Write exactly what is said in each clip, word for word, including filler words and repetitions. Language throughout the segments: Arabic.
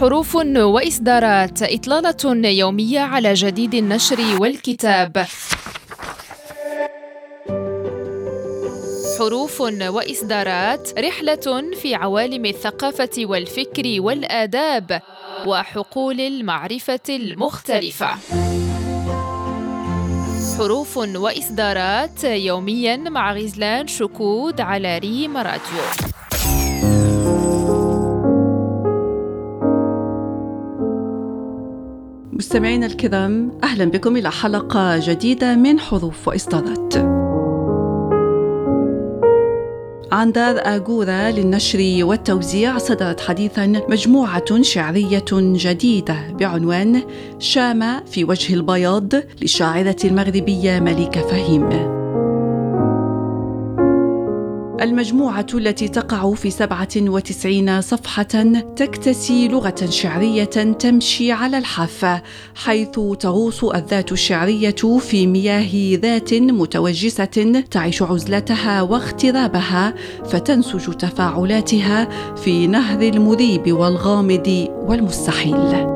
حروف وإصدارات، إطلالة يومية على جديد النشر والكتاب. حروف وإصدارات، رحلة في عوالم الثقافة والفكر والآداب وحقول المعرفة المختلفة. حروف وإصدارات يومياً مع غزلان شكود على ريم راديو. مستمعينا الكرام، أهلا بكم إلى حلقة جديدة من حروف وإصدارات. عن دار آغورا للنشر والتوزيع صدرت حديثاً مجموعة شعرية جديدة بعنوان شامة في وجه البياض للشاعرة المغربية مليكة فهيم. المجموعة التي تقع في سبعة وتسعين صفحة تكتسي لغة شعرية تمشي على الحافة، حيث تغوص الذات الشعرية في مياه ذات متوجسة تعيش عزلتها واغترابها، فتنسج تفاعلاتها في نهر المريب والغامض والمستحيل.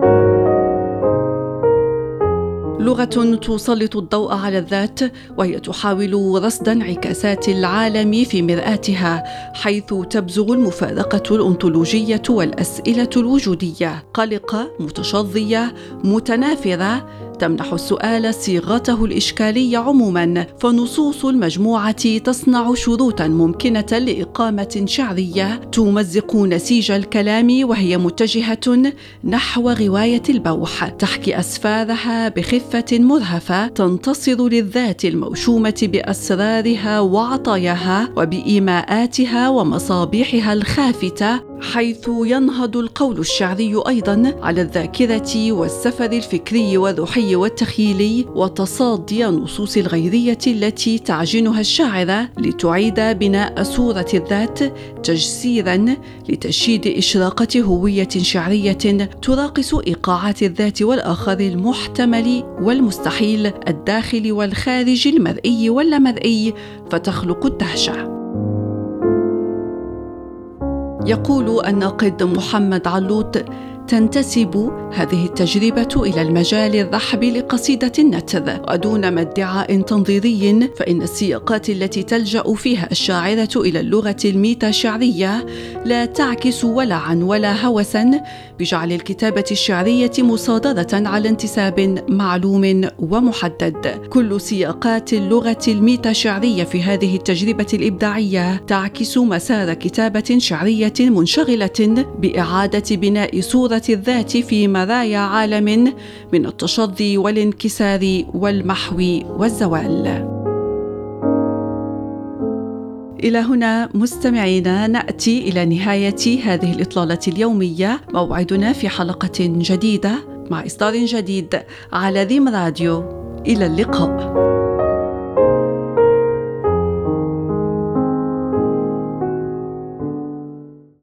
لغة تسلط الضوء على الذات، وهي تحاول رصد انعكاسات العالم في مرآتها، حيث تبزغ المفارقة الأنطولوجية والأسئلة الوجودية، قلقة، متشظية، متنافرة، تمنح السؤال صيغته الإشكالية عموماً. فنصوص المجموعة تصنع شروطاً ممكنة لإقامة شعرية تمزق نسيج الكلام، وهي متجهة نحو غواية البوح، تحكي أسفارها بخفة مرهفة، تنتصر للذات الموشومة بأسرارها وعطاياها وبإيماءاتها ومصابيحها الخافتة، حيث ينهض القول الشعري أيضاً على الذاكرة والسفر الفكري والروحي والتخيلي، وتصادي النصوص الغيرية التي تعجنها الشاعرة لتعيد بناء صورة الذات تجسيراً لتشييد إشراقة هوية شعرية تراقص إيقاعات الذات والآخر المحتمل والمستحيل، الداخل والخارج، المرئي واللامرئي، فتخلق الدهشة. يقول الناقد محمد علوط: تنتسب هذه التجربة إلى المجال الرحب لقصيدة النثر، ودون ما ادعاء تنظيري، فإن السياقات التي تلجأ فيها الشاعرة إلى اللغة الميتا شعرية لا تعكس ولعا ولا هوسا بجعل الكتابة الشعرية مصادرة على انتساب معلوم ومحدد. كل سياقات اللغة الميتا شعرية في هذه التجربة الإبداعية تعكس مسار كتابة شعرية منشغلة بإعادة بناء صورة الذات في مرايا عالم من التشظي والانكسار والمحو والزوال. إلى هنا مستمعينا نأتي إلى نهاية هذه الإطلالة اليومية. موعدنا في حلقة جديدة مع إصدار جديد على ريم راديو. إلى اللقاء.